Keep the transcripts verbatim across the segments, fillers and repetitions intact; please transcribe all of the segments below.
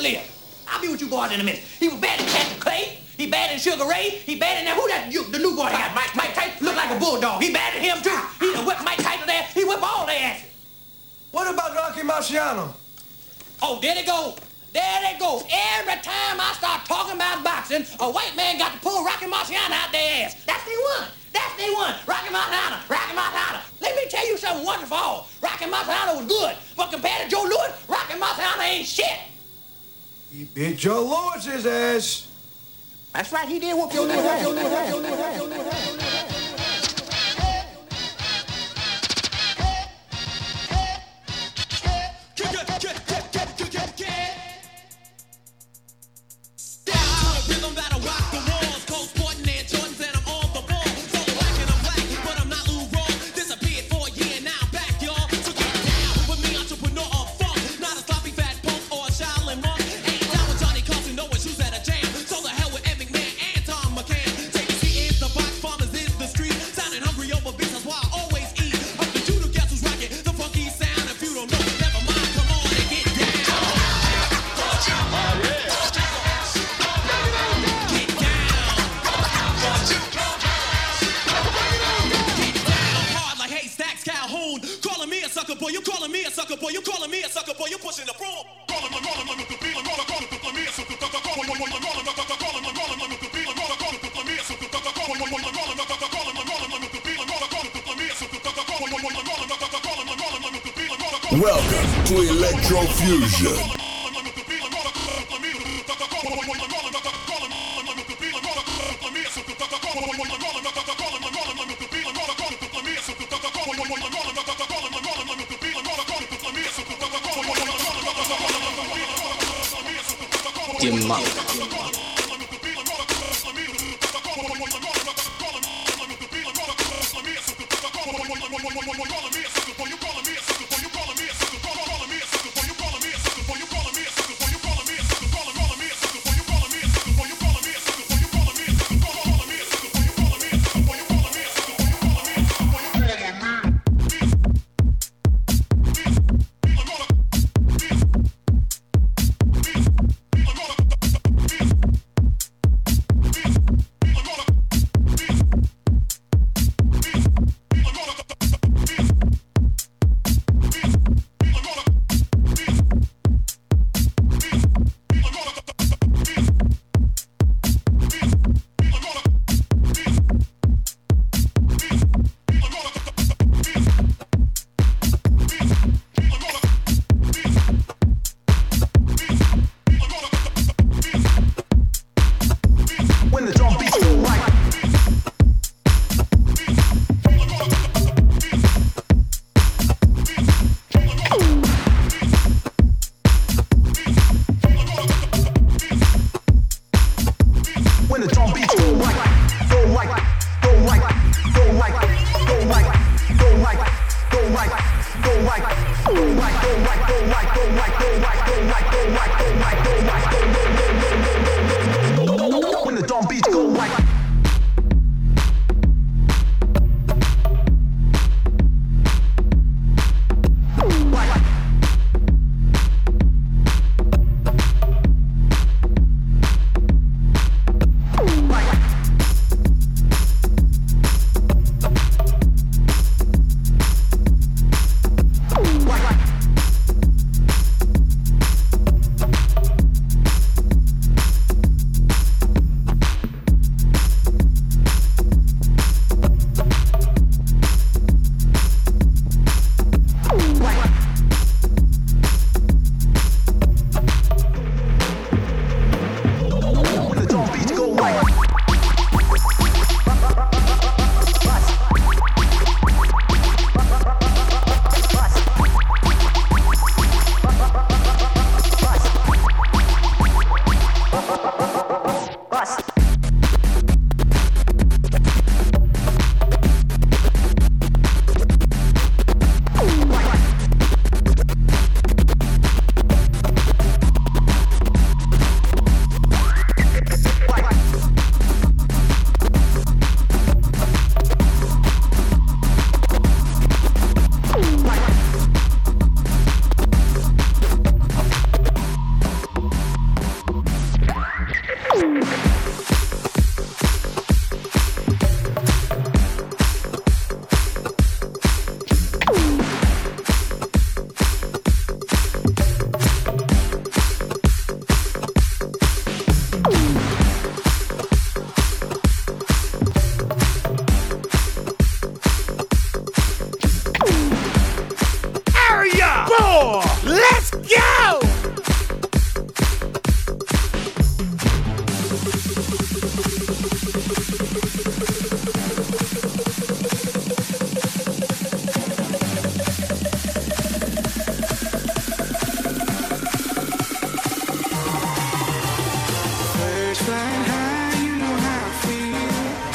live. I'll be with you boys in a minute. He was bad in Captain Clay. He bad in Sugar Ray. He bad in that. Who that? You, the new boy got? Mike, Mike Tyson look like a bulldog. He bad in him too. He done whipped Mike Tyson there. He whipped all their asses. What about Rocky Marciano? Oh, there they go. There they go. Every time I start talking about boxing, a white man got to pull Rocky Marciano out their ass. That's the one. That's the one. Rocky Marciano. Rocky Marciano. Let me tell you something wonderful. All. Rocky Marciano was good, but compared to Joe Louis, Rocky Marciano ain't shit. He beat Joe Louis's ass. That's right. He did whoop your little ass. Your little ass. Your little ass. Your little ass. Welcome to Electrofusion. flying high, you know how I feel.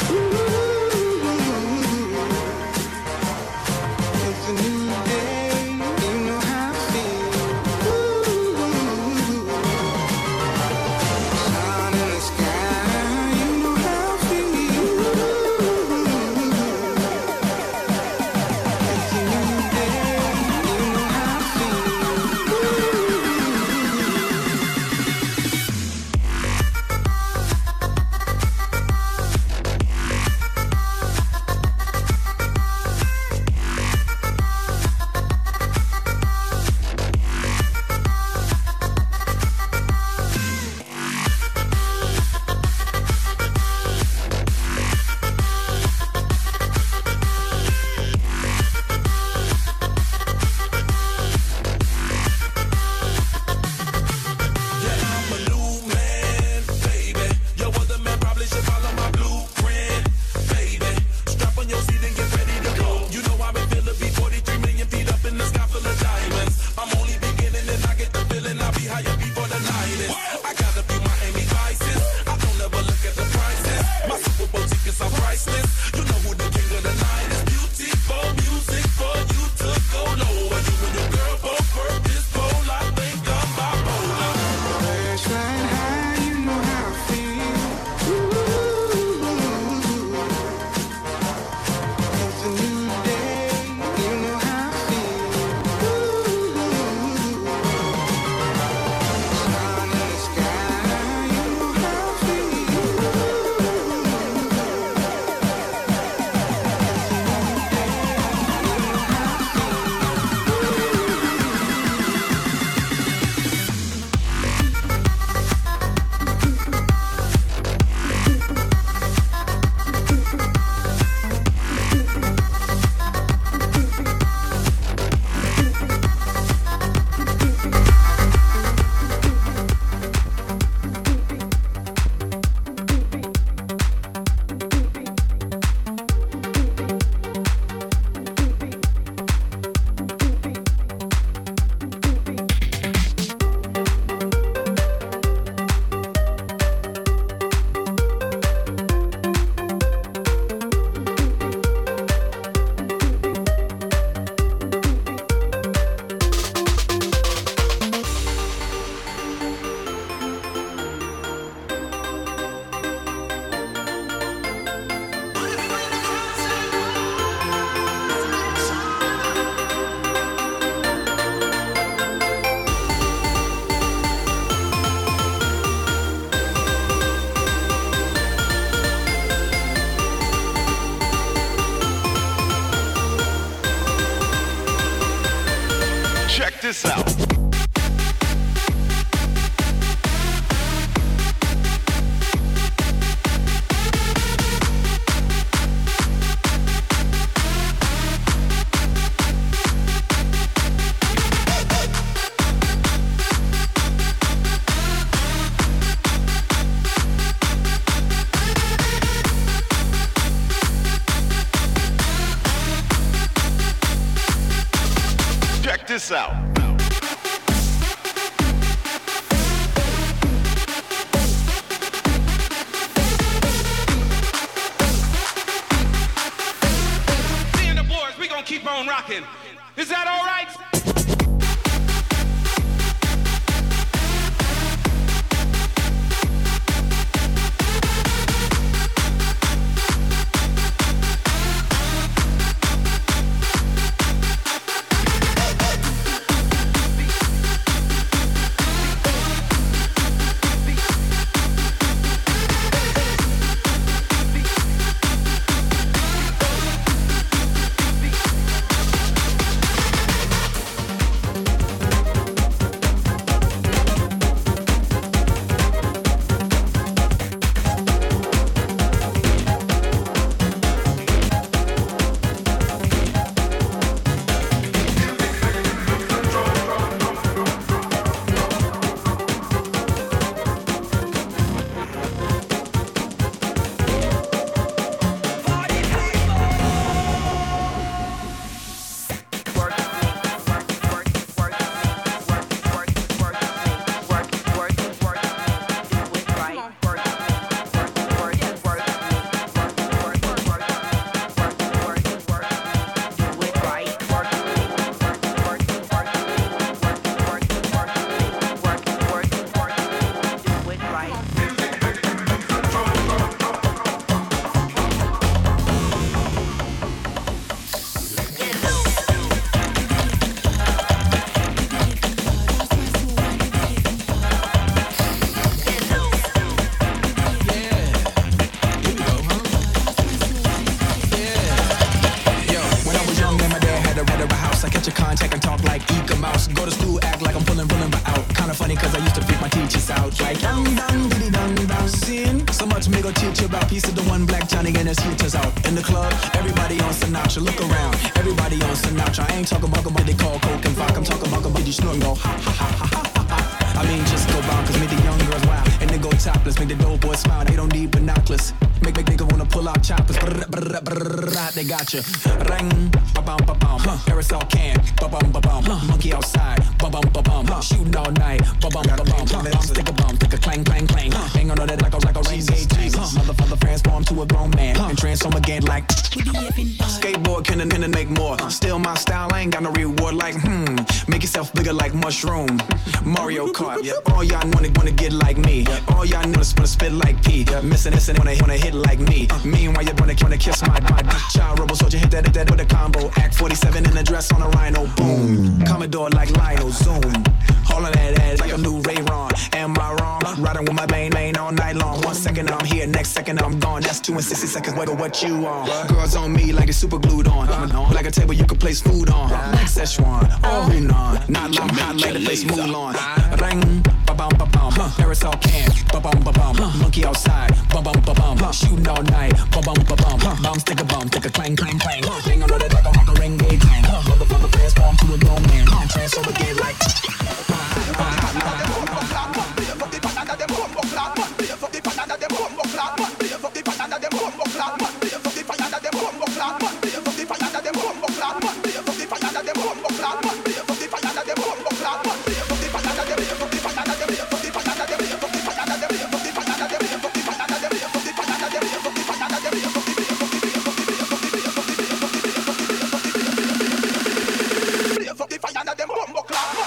Ooh, it's a new day, you know how I feel. Ooh, sun in the sky, you know how I feel. It's a new day, you know how I feel. Birds flying high, you know how I feel. Ooh, it's a new day, you know how I feel. Ooh, sun in the sky, you know how I feel. Check this out. Check this out. Seeing the boys, we gonna keep on rocking. Is that all right? go teach you about piece of the one black Johnny and his heaters out. In the club, everybody on Sinatra. Look around, everybody on Sinatra. I ain't talking about what they call coke and vodka. I'm talking about what you snort and go ha ha ha ha ha ha. I mean just go bound, cause make the young girls wild. And then go topless, make the dope boys smile. They don't need binoculars. Make make nigga wanna pull out choppers. Brr, brr, brr, brr, they got you. Ring, ba bum ba bum. Aerosol can, ba bum ba bum. Monkey outside, ba bum ba bum. Shooting all night, ba bum ba bum. Bum stick a bum, stick a clang clang clang. Hang on that like a like a rain gauge. Motherfucker transform to a grown man and transform again like skateboard can and make more. Still my style, I ain't got no reward like hmm. Make yourself bigger like mushroom. Mario Kart, yeah. All y'all wanna wanna get like me. All y'all know wanna spit like P. Missing this and wanna wanna hit like me. Meanwhile you wanna wanna kiss my my child rebel soldier hit that hit that with a combo. Act forty-seven in the dress on a rhino. Boom. Commodore like Lionel. Zoom. All of that ass like a new Ray-Ron. Am I wrong? Riding with my main main all night long. One second I'm here, next second I'm gone. That's two and sixty seconds. Wait, what you on? Girls on me like they super glued on. Like a table you can place food on. Like Szechuan, oh Hunan. Not like not like the place Mulan. Ring, ba bum ba bum. Aerosol can, ba bum ba bum. Monkey outside, ba bum ba bum. Shooting all night, ba bum ba bum. Bum stick a bum, stick a clang clang clang. Hang on that like a like a ring gauge. Motherfucker transform to a grown man. Transform again like. Them bumbo clap.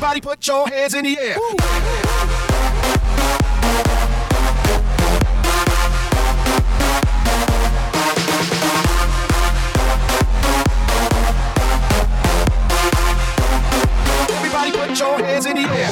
Everybody put your hands in the air. Woo. Everybody put your hands in the air.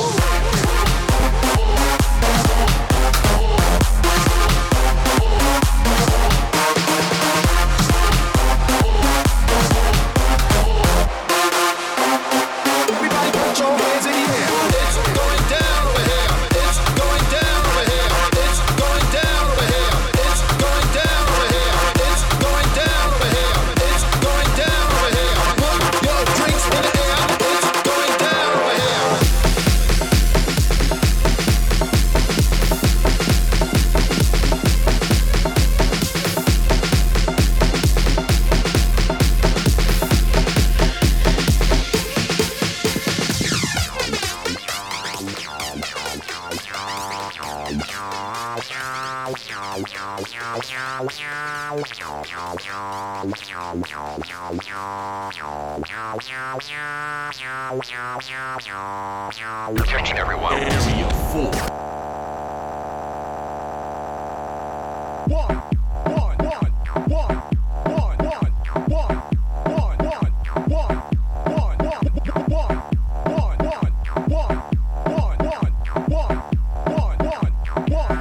Attention everyone. Area four. One, one, one, one, one, one, one, one, one, one, one, one, one, one, one, one, one, one.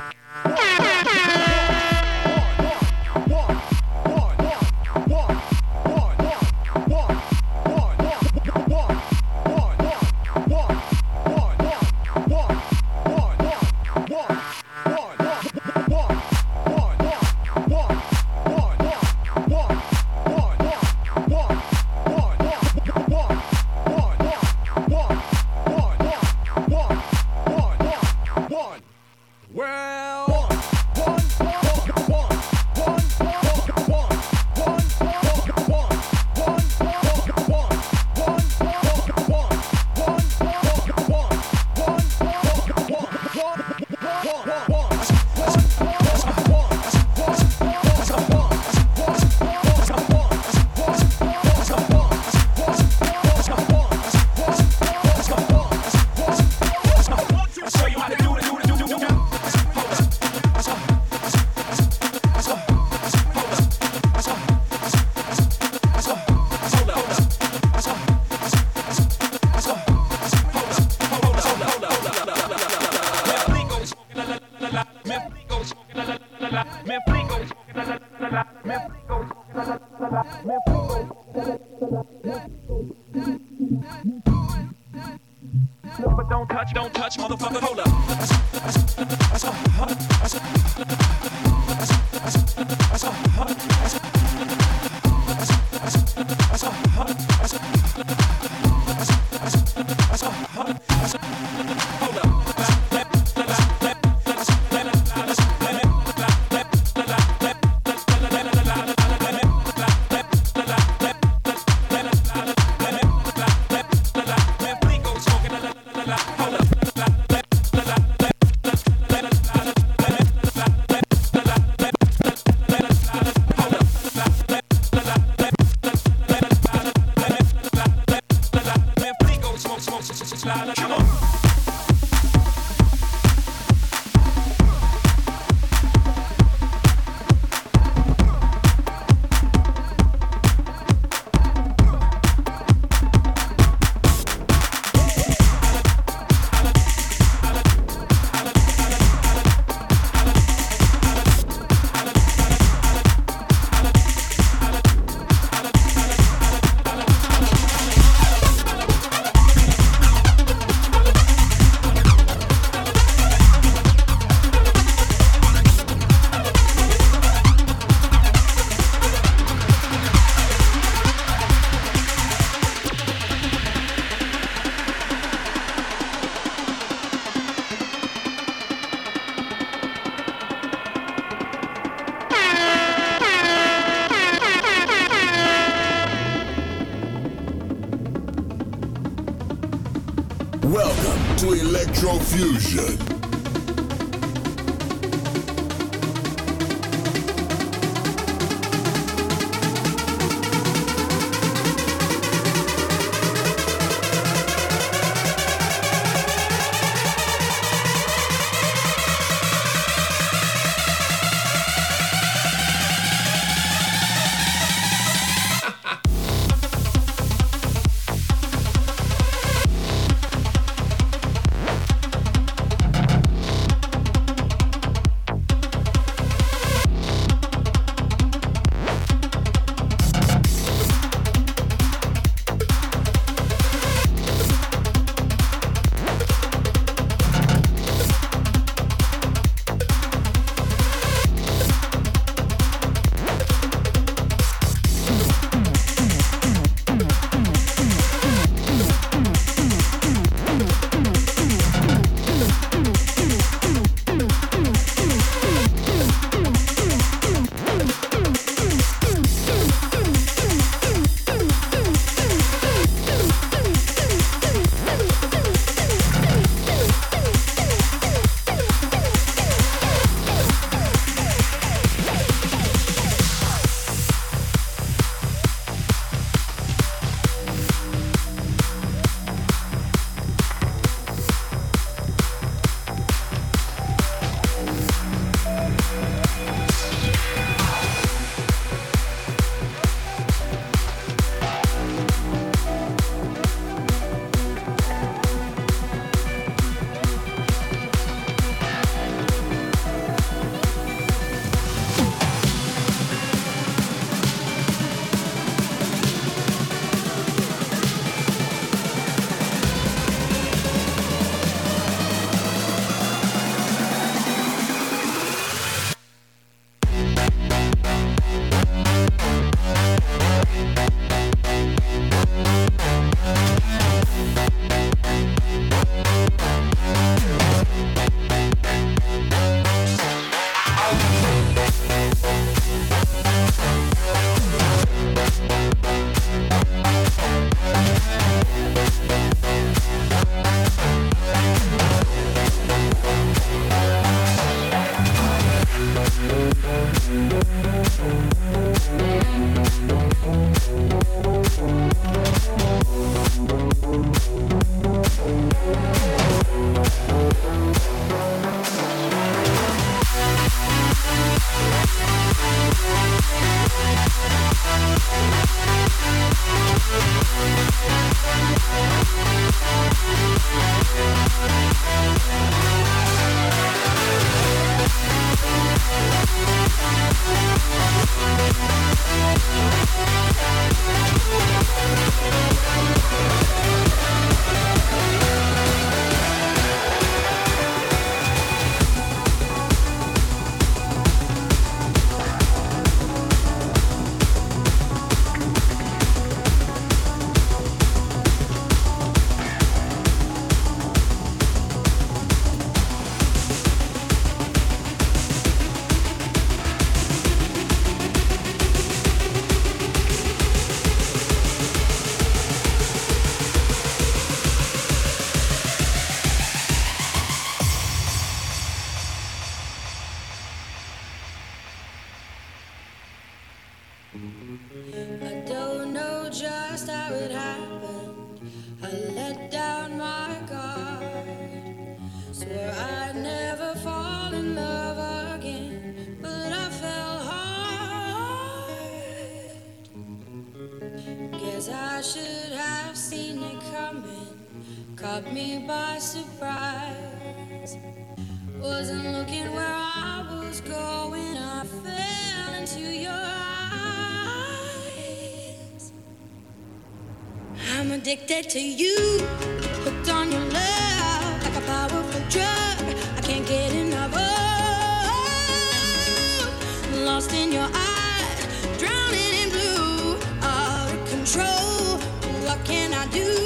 But don't touch, don't touch, motherfucker, hold up. Welcome to Electrofusion. Guess I should have seen it coming, caught me by surprise. Wasn't looking where I was going, I fell into your eyes. I'm addicted to you, hooked on your love, like a powerful drug I can't get enough of. Lost in your eyes, drowning in blue, out of control, what can I do?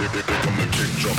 come the kick drum.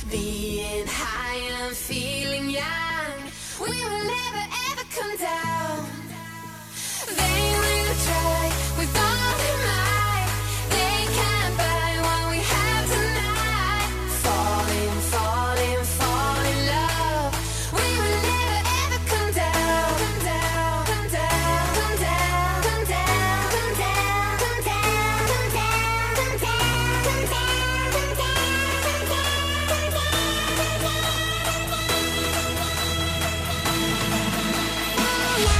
Being high and feeling young, we will never ever come down. They will try with all their might. They can't buy what we have tonight. Falling, falling, fall in love. We will never ever come down. Come down, come down, come down, come down, come down, come down, come down, come down, come down, come down, come down, come down.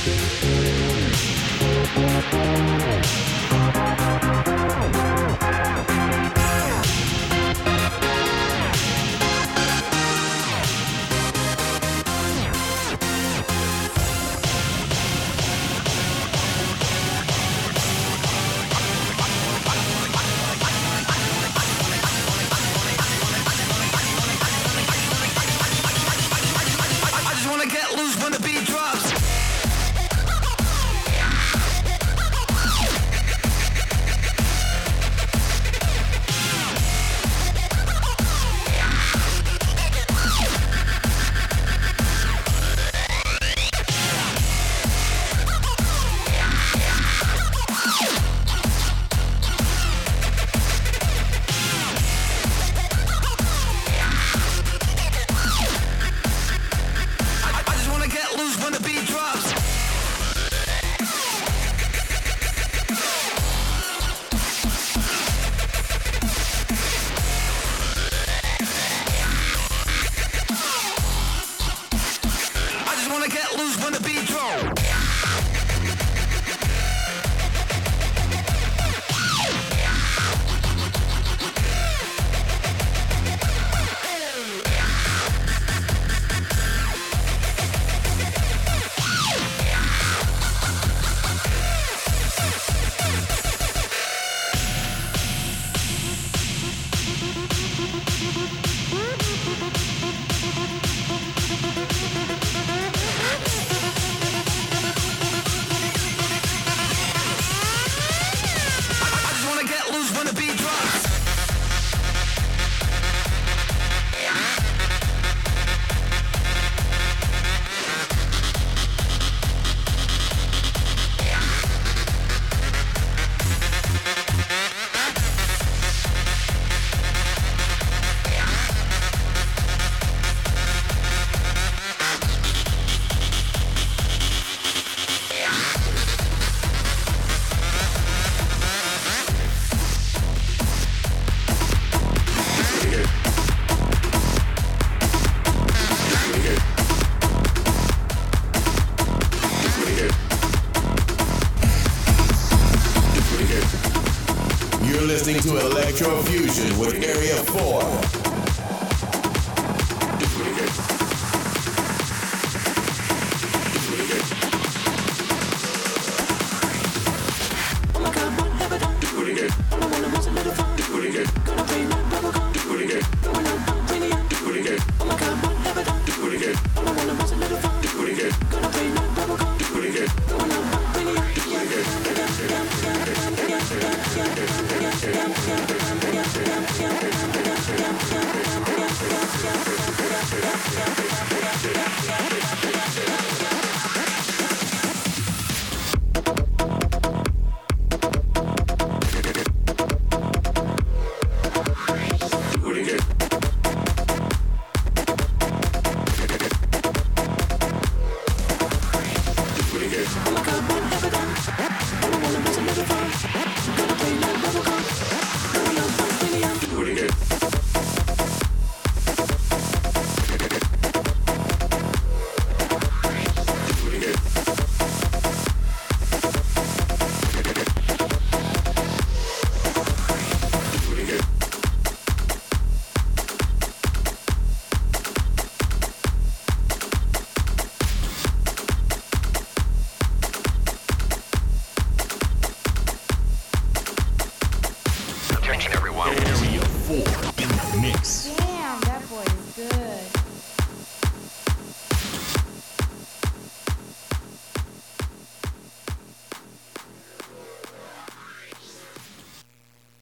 You're listening to Electro Fusion with Area four.